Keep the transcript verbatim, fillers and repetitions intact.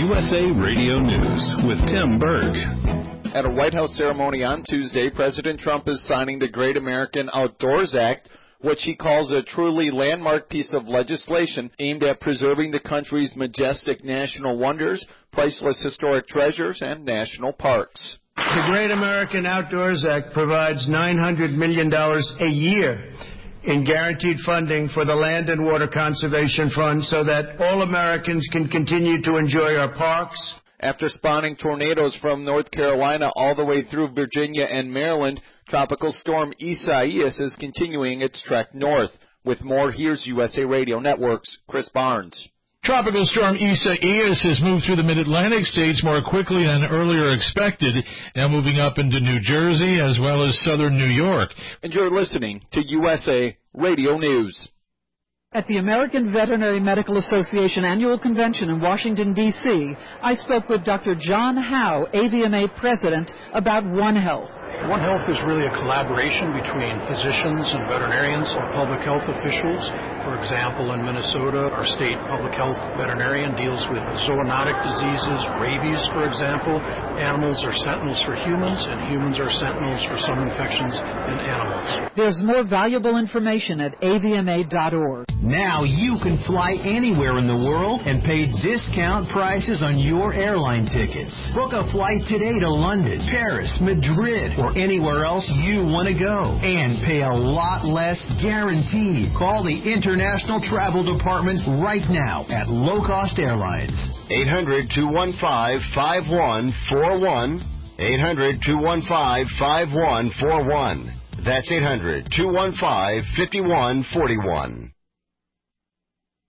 U S A Radio News with Tim Berg. At a White House ceremony on Tuesday, President Trump is signing the Great American Outdoors Act, which he calls a truly landmark piece of legislation aimed at preserving the country's majestic national wonders, priceless historic treasures, and national parks. The Great American Outdoors Act provides nine hundred million dollars a year in guaranteed funding for the Land and Water Conservation Fund so that all Americans can continue to enjoy our parks. After spawning tornadoes from North Carolina all the way through Virginia and Maryland, Tropical Storm Isaias is continuing its trek north. With more, here's U S A Radio Network's Chris Barnes. Tropical Storm Isaias has moved through the mid-Atlantic states more quickly than earlier expected, now moving up into New Jersey as well as southern New York. And you're listening to U S A Radio News. At the American Veterinary Medical Association Annual Convention in Washington, D C, I spoke with Doctor John Howe, A V M A President, about One Health. One Health is really a collaboration between physicians and veterinarians and public health officials. For example, in Minnesota, our state public health veterinarian deals with zoonotic diseases, rabies, for example. Animals are sentinels for humans, and humans are sentinels for some infections in animals. There's more valuable information at A V M A dot org. Now you can fly anywhere in the world and pay discount prices on your airline tickets. Book a flight today to London, Paris, Madrid, or anywhere else you want to go and pay a lot less guaranteed. Call the International Travel Department right now at Low Cost Airlines. eight hundred, two one five, five one four one. eight hundred, two one five, five one four one. That's eight hundred, two one five, five one four one.